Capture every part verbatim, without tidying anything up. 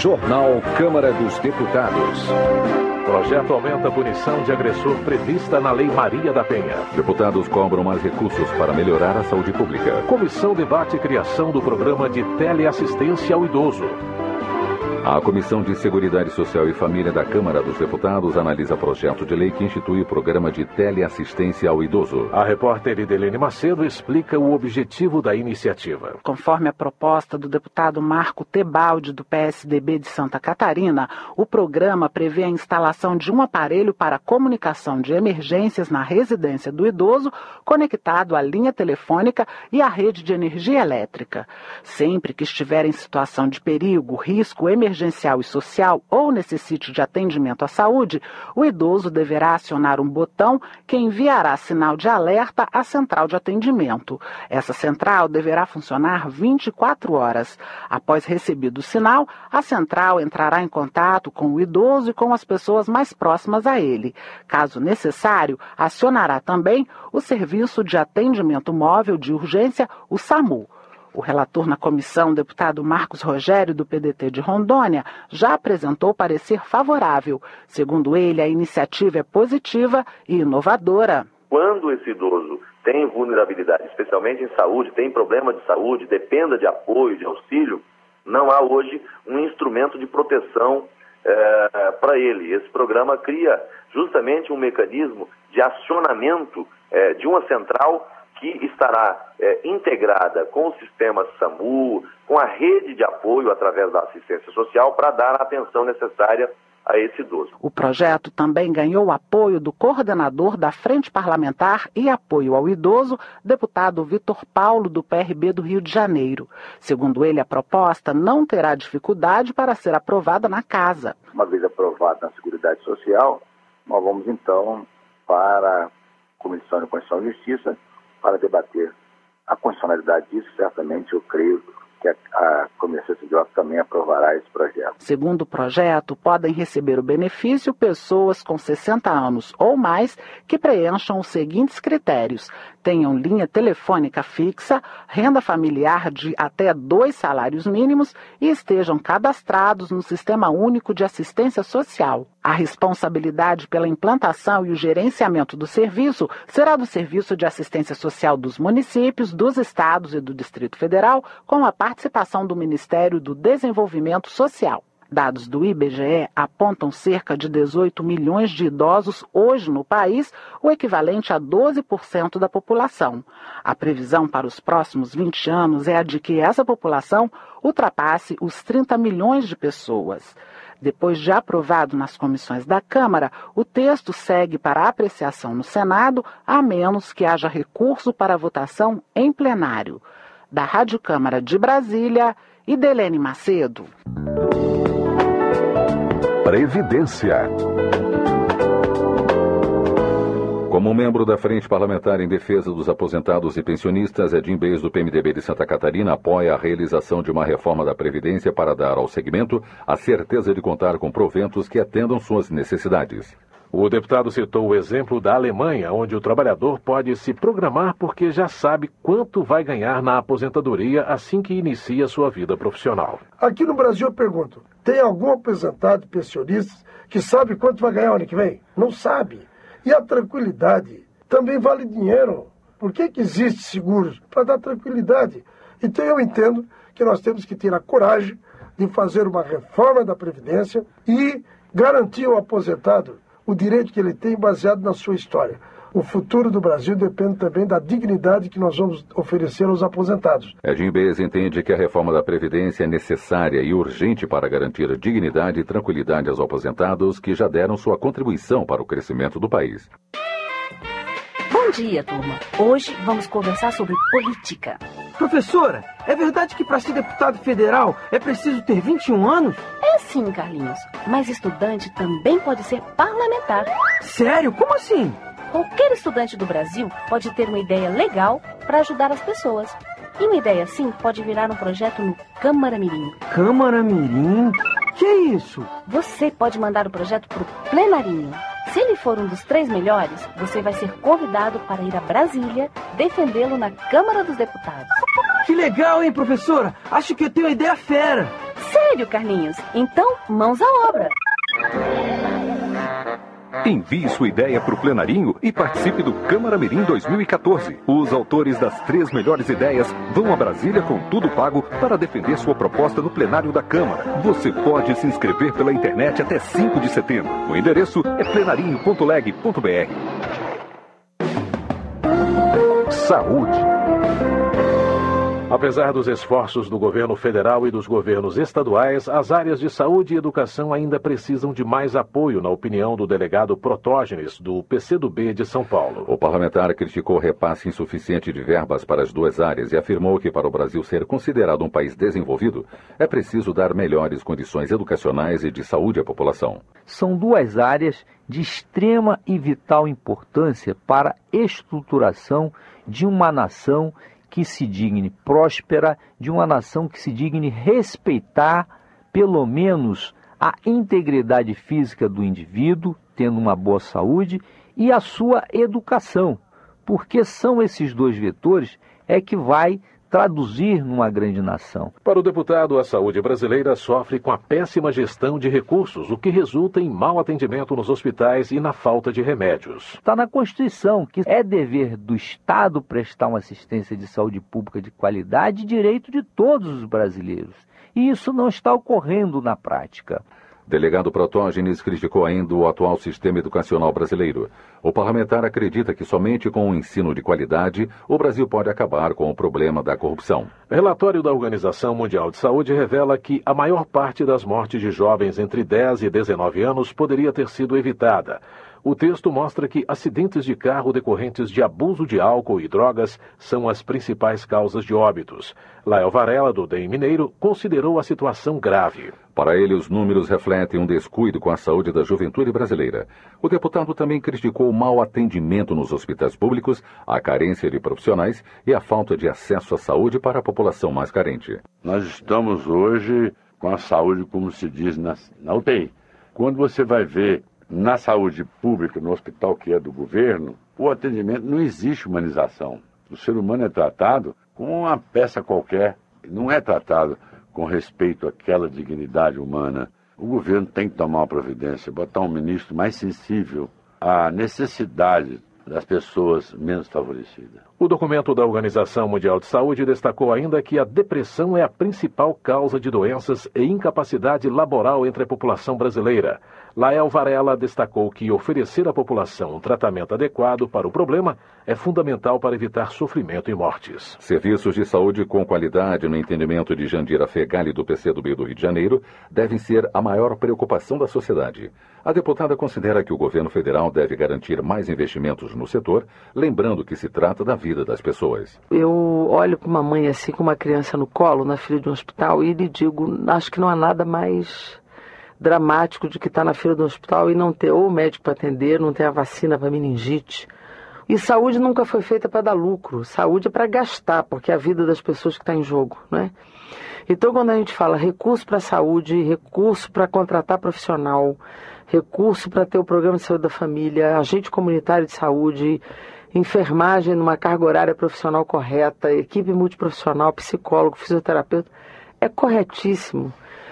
Jornal Câmara dos Deputados. Projeto aumenta a punição de agressor prevista na Lei Maria da Penha. Deputados cobram mais recursos para melhorar a saúde pública. Comissão debate criação do programa de teleassistência ao idoso. A Comissão de Seguridade Social e Família da Câmara dos Deputados analisa projeto de lei que institui o programa de teleassistência ao idoso. A repórter Idelene Macedo explica o objetivo da iniciativa. Conforme a proposta do deputado Marco Tebaldi, do P S D B de Santa Catarina, o programa prevê a instalação de um aparelho para comunicação de emergências na residência do idoso, conectado à linha telefônica e à rede de energia elétrica. Sempre que estiver em situação de perigo, risco, emergencial emergencial e social ou necessite de atendimento à saúde, o idoso deverá acionar um botão que enviará sinal de alerta à central de atendimento. Essa central deverá funcionar vinte e quatro horas. Após recebido o sinal, a central entrará em contato com o idoso e com as pessoas mais próximas a ele. Caso necessário, acionará também o Serviço de Atendimento Móvel de Urgência, o SAMU. O relator na comissão, deputado Marcos Rogério, do P D T de Rondônia, já apresentou parecer favorável. Segundo ele, a iniciativa é positiva e inovadora. Quando esse idoso tem vulnerabilidade, especialmente em saúde, tem problema de saúde, dependa de apoio, de auxílio, não há hoje um instrumento de proteção é, para ele. Esse programa cria justamente um mecanismo de acionamento é, de uma central que estará é, integrada com o sistema SAMU, com a rede de apoio através da assistência social para dar a atenção necessária a esse idoso. O projeto também ganhou o apoio do coordenador da Frente Parlamentar e Apoio ao Idoso, deputado Vitor Paulo, do P R B do Rio de Janeiro. Segundo ele, a proposta não terá dificuldade para ser aprovada na casa. Uma vez aprovada na Seguridade Social, nós vamos então para a Comissão de Constituição e Justiça para debater a constitucionalidade disso. Certamente eu creio que a, a Comissão Civil também aprovará esse projeto. Segundo o projeto, podem receber o benefício pessoas com sessenta anos ou mais que preencham os seguintes critérios: tenham linha telefônica fixa, renda familiar de até dois salários mínimos e estejam cadastrados no Sistema Único de Assistência Social. A responsabilidade pela implantação e o gerenciamento do serviço será do Serviço de Assistência Social dos municípios, dos estados e do Distrito Federal, com a participação do Ministério do Desenvolvimento Social. Dados do I B G E apontam cerca de dezoito milhões de idosos hoje no país, o equivalente a doze por cento da população. A previsão para os próximos vinte anos é a de que essa população ultrapasse os trinta milhões de pessoas. Depois de aprovado nas comissões da Câmara, o texto segue para apreciação no Senado, a menos que haja recurso para votação em plenário. Da Rádio Câmara de Brasília, Idelene Macedo. Previdência. Como membro da Frente Parlamentar em Defesa dos Aposentados e Pensionistas, Edinho Beis, do P M D B de Santa Catarina, apoia a realização de uma reforma da Previdência para dar ao segmento a certeza de contar com proventos que atendam suas necessidades. O deputado citou o exemplo da Alemanha, onde o trabalhador pode se programar porque já sabe quanto vai ganhar na aposentadoria assim que inicia sua vida profissional. Aqui no Brasil eu pergunto, tem algum aposentado pensionista que sabe quanto vai ganhar ano que vem? Não sabe. E a tranquilidade também vale dinheiro. Por que que existe seguros? Para dar tranquilidade. Então eu entendo que nós temos que ter a coragem de fazer uma reforma da Previdência e garantir ao aposentado o direito que ele tem baseado na sua história. O futuro do Brasil depende também da dignidade que nós vamos oferecer aos aposentados. Edinho Beis entende que a reforma da Previdência é necessária e urgente para garantir dignidade e tranquilidade aos aposentados que já deram sua contribuição para o crescimento do país. Bom dia, turma. Hoje vamos conversar sobre política. Professora, é verdade que para ser deputado federal é preciso ter vinte e um anos? É sim, Carlinhos. Mas estudante também pode ser parlamentar. Sério? Como assim? Qualquer estudante do Brasil pode ter uma ideia legal para ajudar as pessoas. E uma ideia assim pode virar um projeto no Câmara Mirim. Câmara Mirim? Que é isso? Você pode mandar o projeto para o Plenarinho. Se ele for um dos três melhores, você vai ser convidado para ir a Brasília defendê-lo na Câmara dos Deputados. Que legal, hein, professora? Acho que eu tenho uma ideia fera. Sério, Carlinhos? Então, mãos à obra. Envie sua ideia para o Plenarinho e participe do Câmara Mirim dois mil e quatorze. Os autores das três melhores ideias vão a Brasília com tudo pago para defender sua proposta no plenário da Câmara. Você pode se inscrever pela internet até cinco de setembro. O endereço é plenarinho ponto leg ponto br. Saúde. Apesar dos esforços do governo federal e dos governos estaduais, as áreas de saúde e educação ainda precisam de mais apoio, na opinião do delegado Protógenes, do P C do B de São Paulo. O parlamentar criticou o repasse insuficiente de verbas para as duas áreas e afirmou que, para o Brasil ser considerado um país desenvolvido, é preciso dar melhores condições educacionais e de saúde à população. São duas áreas de extrema e vital importância para a estruturação de uma nação que se digne próspera, de uma nação que se digne respeitar, pelo menos, a integridade física do indivíduo, tendo uma boa saúde, e a sua educação, porque são esses dois vetores é que vai traduzir numa grande nação. Para o deputado, a saúde brasileira sofre com a péssima gestão de recursos, o que resulta em mau atendimento nos hospitais e na falta de remédios. Está na Constituição que é dever do Estado prestar uma assistência de saúde pública de qualidade e direito de todos os brasileiros. E isso não está ocorrendo na prática. Delegado Protógenes criticou ainda o atual sistema educacional brasileiro. O parlamentar acredita que somente com um ensino de qualidade o Brasil pode acabar com o problema da corrupção. Relatório da Organização Mundial de Saúde revela que a maior parte das mortes de jovens entre dez e dezenove anos poderia ter sido evitada. O texto mostra que acidentes de carro decorrentes de abuso de álcool e drogas são as principais causas de óbitos. Lael Varela, do D E M Mineiro, considerou a situação grave. Para ele, os números refletem um descuido com a saúde da juventude brasileira. O deputado também criticou o mau atendimento nos hospitais públicos, a carência de profissionais e a falta de acesso à saúde para a população mais carente. Nós estamos hoje com a saúde, como se diz, na, na U T I. Quando você vai ver na saúde pública, no hospital que é do governo, o atendimento não existe humanização. O ser humano é tratado como uma peça qualquer, não é tratado com respeito àquela dignidade humana. O governo tem que tomar uma providência, botar um ministro mais sensível à necessidade das pessoas menos favorecidas. O documento da Organização Mundial de Saúde destacou ainda que a depressão é a principal causa de doenças e incapacidade laboral entre a população brasileira. Lael Varela destacou que oferecer à população um tratamento adequado para o problema é fundamental para evitar sofrimento e mortes. Serviços de saúde com qualidade, no entendimento de Jandira Fegali, do P C do B do Rio de Janeiro, devem ser a maior preocupação da sociedade. A deputada considera que o governo federal deve garantir mais investimentos no setor, lembrando que se trata da vida das pessoas. Eu olho para uma mãe assim, com uma criança no colo, na fila de um hospital, e lhe digo, acho que não há nada mais dramático de que estar na fila do hospital e não ter ou médico para atender, não ter a vacina para meningite. E saúde nunca foi feita para dar lucro, saúde é para gastar, porque é a vida das pessoas que está em jogo, não é? Então, quando a gente fala recurso para a saúde, recurso para contratar profissional, recurso para ter o programa de saúde da família, agente comunitário de saúde, enfermagem numa carga horária profissional correta, equipe multiprofissional, psicólogo, fisioterapeuta, é corretíssimo.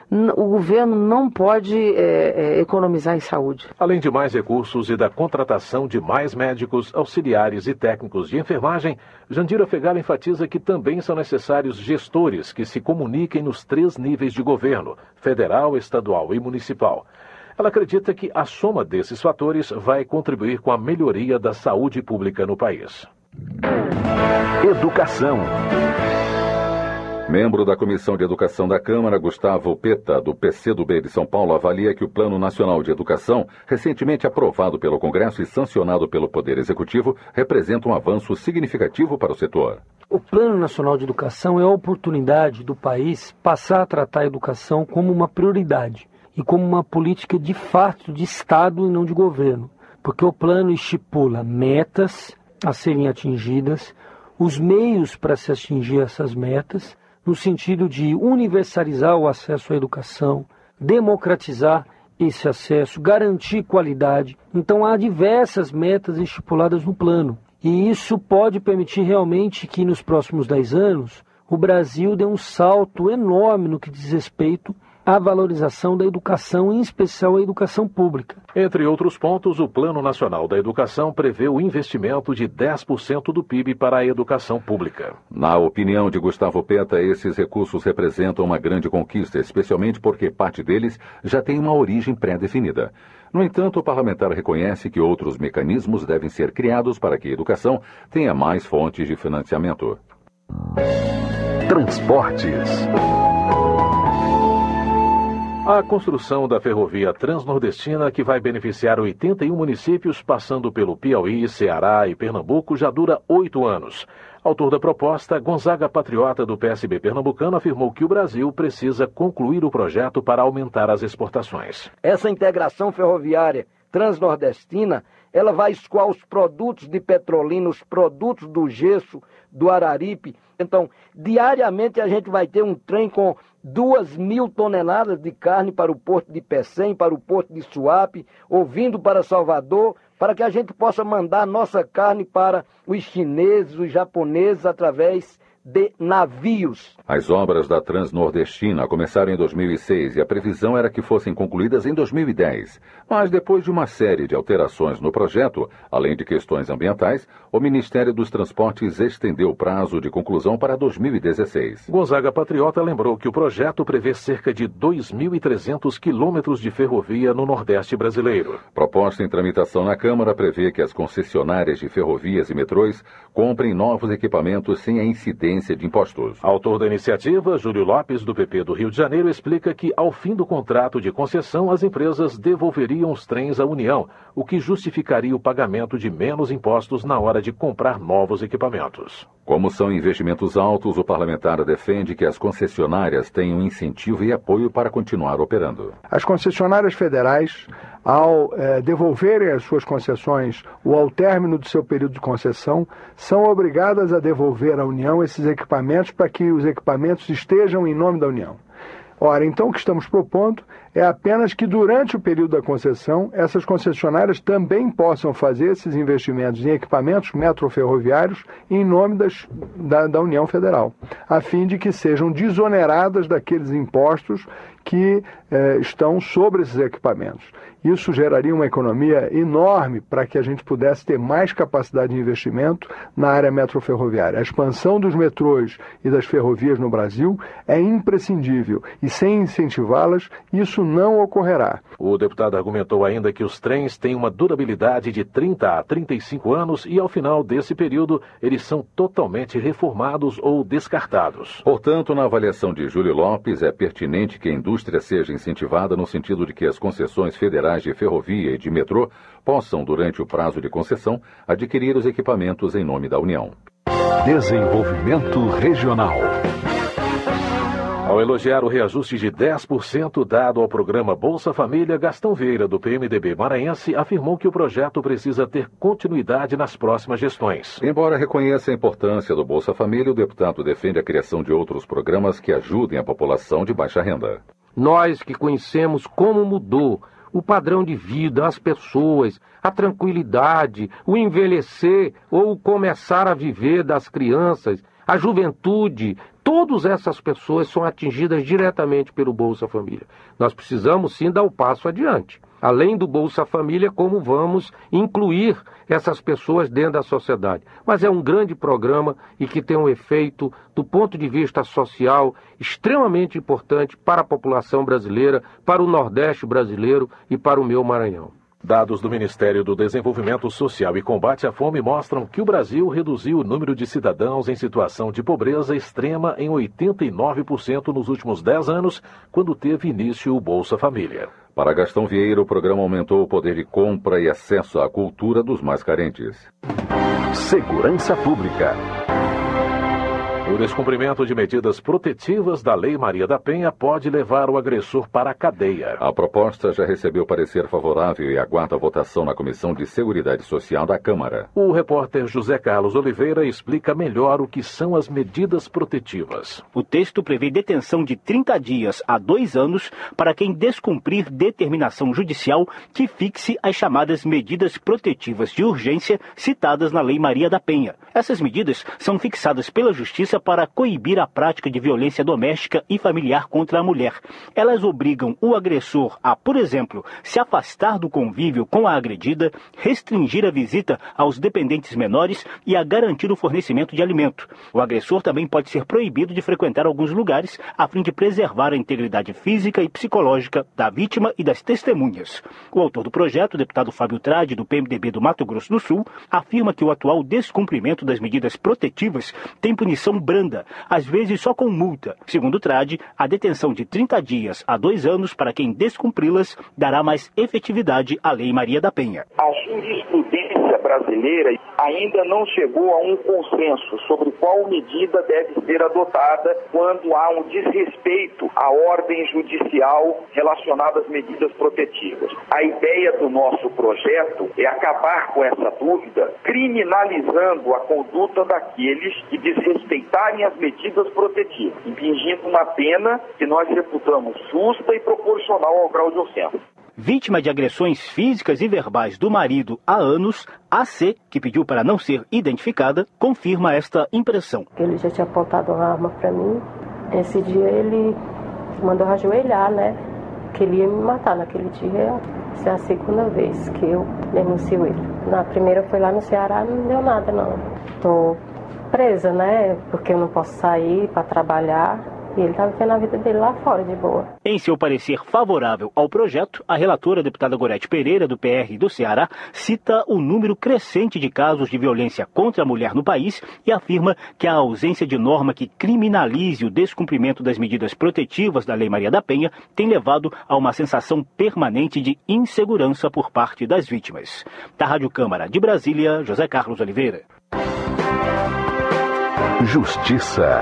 O governo não pode é, é, economizar em saúde. Além de mais recursos e da contratação de mais médicos, auxiliares e técnicos de enfermagem, Jandira Fegali enfatiza que também são necessários gestores que se comuniquem nos três níveis de governo, federal, estadual e municipal. Ela acredita que a soma desses fatores vai contribuir com a melhoria da saúde pública no país. Educação. Membro da Comissão de Educação da Câmara, Gustavo Peta, do P C do B de São Paulo, avalia que o Plano Nacional de Educação, recentemente aprovado pelo Congresso e sancionado pelo Poder Executivo, representa um avanço significativo para o setor. O Plano Nacional de Educação é a oportunidade do país passar a tratar a educação como uma prioridade e como uma política de fato de Estado e não de governo, porque o plano estipula metas a serem atingidas, os meios para se atingir essas metas, no sentido de universalizar o acesso à educação, democratizar esse acesso, garantir qualidade. Então há diversas metas estipuladas no plano. E isso pode permitir realmente que nos próximos dez anos o Brasil deu um salto enorme no que diz respeito à valorização da educação, em especial a educação pública. Entre outros pontos, o Plano Nacional da Educação prevê o investimento de dez por cento do P I B para a educação pública. Na opinião de Gustavo Peta, esses recursos representam uma grande conquista, especialmente porque parte deles já tem uma origem pré-definida. No entanto, o parlamentar reconhece que outros mecanismos devem ser criados para que a educação tenha mais fontes de financiamento. Transportes. A construção da ferrovia transnordestina, que vai beneficiar oitenta e um municípios, passando pelo Piauí, Ceará e Pernambuco, já dura oito anos. Autor da proposta, Gonzaga Patriota, do P S B pernambucano, afirmou que o Brasil precisa concluir o projeto para aumentar as exportações. Essa integração ferroviária transnordestina, ela vai escoar os produtos de Petrolina, os produtos do gesso, do Araripe. Então, diariamente a gente vai ter um trem com duas mil toneladas de carne para o porto de Pecém, para o porto de Suape, ou vindo para Salvador, para que a gente possa mandar nossa carne para os chineses, os japoneses, através de navios. As obras da Transnordestina começaram em dois mil e seis e a previsão era que fossem concluídas em dois mil e dez. Mas depois de uma série de alterações no projeto, além de questões ambientais, o Ministério dos Transportes estendeu o prazo de conclusão para dois mil e dezesseis. Gonzaga Patriota lembrou que o projeto prevê cerca de dois mil e trezentos quilômetros de ferrovia no Nordeste brasileiro. Proposta em tramitação na Câmara prevê que as concessionárias de ferrovias e metrôs comprem novos equipamentos sem a incidência de impostos. Autor da iniciativa, Júlio Lopes, do P P do Rio de Janeiro, explica que, ao fim do contrato de concessão, as empresas devolveriam os trens à União, o que justificaria o pagamento de menos impostos na hora de comprar novos equipamentos. Como são investimentos altos, o parlamentar defende que as concessionárias tenham incentivo e apoio para continuar operando. As concessionárias federais, ao eh, devolverem as suas concessões ou ao término do seu período de concessão, são obrigadas a devolver à União esses equipamentos para que os equipamentos estejam em nome da União. Ora, então o que estamos propondo é apenas que durante o período da concessão, essas concessionárias também possam fazer esses investimentos em equipamentos metroferroviários em nome das, da, da União Federal, a fim de que sejam desoneradas daqueles impostos que eh, estão sobre esses equipamentos. Isso geraria uma economia enorme para que a gente pudesse ter mais capacidade de investimento na área metroferroviária. A expansão dos metrôs e das ferrovias no Brasil é imprescindível e sem incentivá-las, isso não ocorrerá. O deputado argumentou ainda que os trens têm uma durabilidade de trinta a trinta e cinco anos e, ao final desse período, eles são totalmente reformados ou descartados. Portanto, na avaliação de Júlio Lopes, é pertinente que a indústria seja incentivada no sentido de que as concessões federais de ferrovia e de metrô possam, durante o prazo de concessão, adquirir os equipamentos em nome da União. Desenvolvimento regional. Ao elogiar o reajuste de dez por cento dado ao programa Bolsa Família, Gastão Vieira, do P M D B maranhense, afirmou que o projeto precisa ter continuidade nas próximas gestões. Embora reconheça a importância do Bolsa Família, o deputado defende a criação de outros programas que ajudem a população de baixa renda. Nós que conhecemos como mudou o padrão de vida, as pessoas, a tranquilidade, o envelhecer ou o começar a viver das crianças, a juventude, todas essas pessoas são atingidas diretamente pelo Bolsa Família. Nós precisamos sim dar o passo adiante. Além do Bolsa Família, como vamos incluir essas pessoas dentro da sociedade. Mas é um grande programa e que tem um efeito, do ponto de vista social, extremamente importante para a população brasileira, para o Nordeste brasileiro e para o meu Maranhão. Dados do Ministério do Desenvolvimento Social e Combate à Fome mostram que o Brasil reduziu o número de cidadãos em situação de pobreza extrema em oitenta e nove por cento nos últimos dez anos, quando teve início o Bolsa Família. Para Gastão Vieira, o programa aumentou o poder de compra e acesso à cultura dos mais carentes. Segurança Pública. O descumprimento de medidas protetivas da Lei Maria da Penha pode levar o agressor para a cadeia. A proposta já recebeu parecer favorável e aguarda a votação na Comissão de Seguridade Social da Câmara. O repórter José Carlos Oliveira explica melhor o que são as medidas protetivas. O texto prevê detenção de trinta dias a dois anos para quem descumprir determinação judicial que fixe as chamadas medidas protetivas de urgência citadas na Lei Maria da Penha. Essas medidas são fixadas pela Justiça justiça para coibir a prática de violência doméstica e familiar contra a mulher. Elas obrigam o agressor a, por exemplo, se afastar do convívio com a agredida, restringir a visita aos dependentes menores e a garantir o fornecimento de alimento. O agressor também pode ser proibido de frequentar alguns lugares a fim de preservar a integridade física e psicológica da vítima e das testemunhas. O autor do projeto, o deputado Fábio Trade, do P M D B do Mato Grosso do Sul, afirma que o atual descumprimento das medidas protetivas tem punição branda, às vezes só com multa. Segundo Trade, a detenção de trinta dias a dois anos para quem descumpri-las dará mais efetividade à Lei Maria da Penha. A jurisprudência brasileira ainda não chegou a um consenso sobre qual medida deve ser adotada quando há um desrespeito à ordem judicial relacionada às medidas protetivas. A ideia do nosso projeto é acabar com essa dúvida, criminalizando a conduta daqueles que desrespeitarem as medidas protetivas, impingindo uma pena que nós reputamos justa e proporcional ao grau de ofensa. Vítima de agressões físicas e verbais do marido há anos, a C, que pediu para não ser identificada, confirma esta impressão. Ele já tinha apontado uma arma para mim. Esse dia ele mandou ajoelhar, né? Que ele ia me matar naquele dia. Essa é a segunda vez que eu denuncio ele. Na primeira foi lá no Ceará, não deu nada não. Tô presa, né? Porque eu não posso sair para trabalhar. E ele está vivendo a vida dele lá fora, de boa. Em seu parecer favorável ao projeto, a relatora, a deputada Gorete Pereira, do P R do Ceará, cita o número crescente de casos de violência contra a mulher no país e afirma que a ausência de norma que criminalize o descumprimento das medidas protetivas da Lei Maria da Penha tem levado a uma sensação permanente de insegurança por parte das vítimas. Da Rádio Câmara de Brasília, José Carlos Oliveira. Justiça.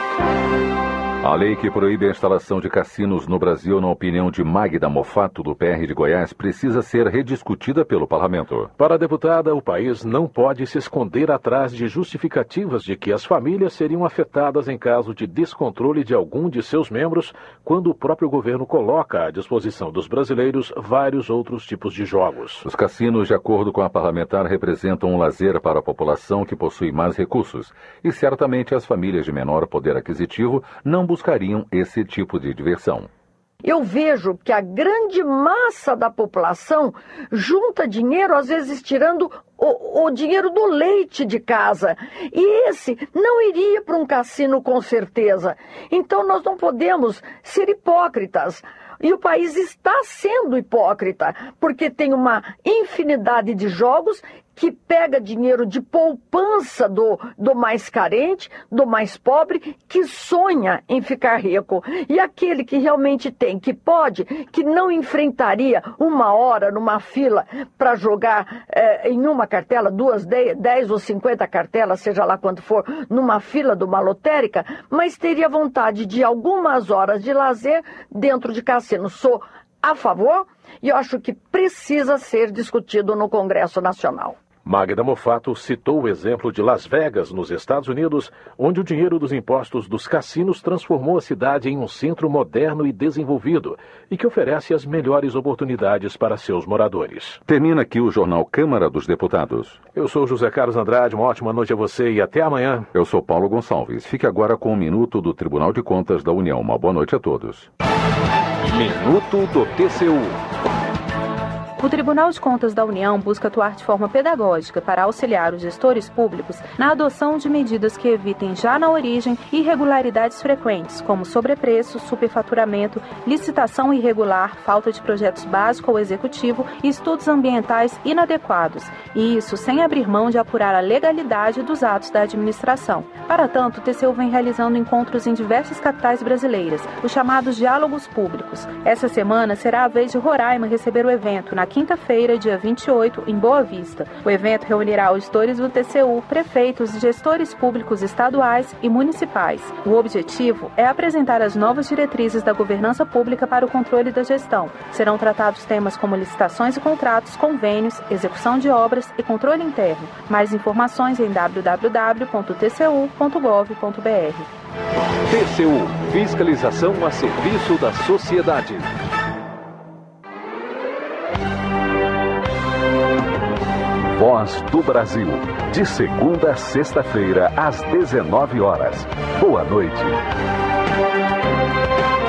A lei que proíbe a instalação de cassinos no Brasil, na opinião de Magda Mofato, do P R de Goiás, precisa ser rediscutida pelo parlamento. Para a deputada, o país não pode se esconder atrás de justificativas de que as famílias seriam afetadas em caso de descontrole de algum de seus membros, quando o próprio governo coloca à disposição dos brasileiros vários outros tipos de jogos. Os cassinos, de acordo com a parlamentar, representam um lazer para a população que possui mais recursos, e certamente as famílias de menor poder aquisitivo não buscariam esse tipo de diversão. Eu vejo que a grande massa da população junta dinheiro, às vezes tirando o, o dinheiro do leite de casa. E esse não iria para um cassino com certeza. Então nós não podemos ser hipócritas. E o país está sendo hipócrita, porque tem uma infinidade de jogos que pega dinheiro de poupança do, do mais carente, do mais pobre, que sonha em ficar rico. E aquele que realmente tem, que pode, que não enfrentaria uma hora numa fila para jogar eh, em uma cartela, duas, dez, dez ou cinquenta cartelas, seja lá quanto for, numa fila de uma lotérica, mas teria vontade de algumas horas de lazer dentro de cassino. Sou a favor e eu acho que precisa ser discutido no Congresso Nacional. Magda Mofato citou o exemplo de Las Vegas, nos Estados Unidos, onde o dinheiro dos impostos dos cassinos transformou a cidade em um centro moderno e desenvolvido e que oferece as melhores oportunidades para seus moradores. Termina aqui o Jornal Câmara dos Deputados. Eu sou José Carlos Andrade, uma ótima noite a você e até amanhã. Eu sou Paulo Gonçalves. Fique agora com o Minuto do Tribunal de Contas da União. Uma boa noite a todos. Minuto do T C U. O Tribunal de Contas da União busca atuar de forma pedagógica para auxiliar os gestores públicos na adoção de medidas que evitem já na origem irregularidades frequentes, como sobrepreço, superfaturamento, licitação irregular, falta de projetos básico ou executivo e estudos ambientais inadequados, e isso sem abrir mão de apurar a legalidade dos atos da administração. Para tanto, o T C U vem realizando encontros em diversas capitais brasileiras, os chamados diálogos públicos. Essa semana será a vez de Roraima receber o evento, na quinta-feira, dia vinte e oito, em Boa Vista. O evento reunirá auditores do T C U, prefeitos e gestores públicos estaduais e municipais. O objetivo é apresentar as novas diretrizes da governança pública para o controle da gestão. Serão tratados temas como licitações e contratos, convênios, execução de obras e controle interno. Mais informações em w w w ponto t c u ponto gov ponto b r. T C U, fiscalização a serviço da sociedade. Voz do Brasil. De segunda a sexta-feira, às dezenove horas. Boa noite.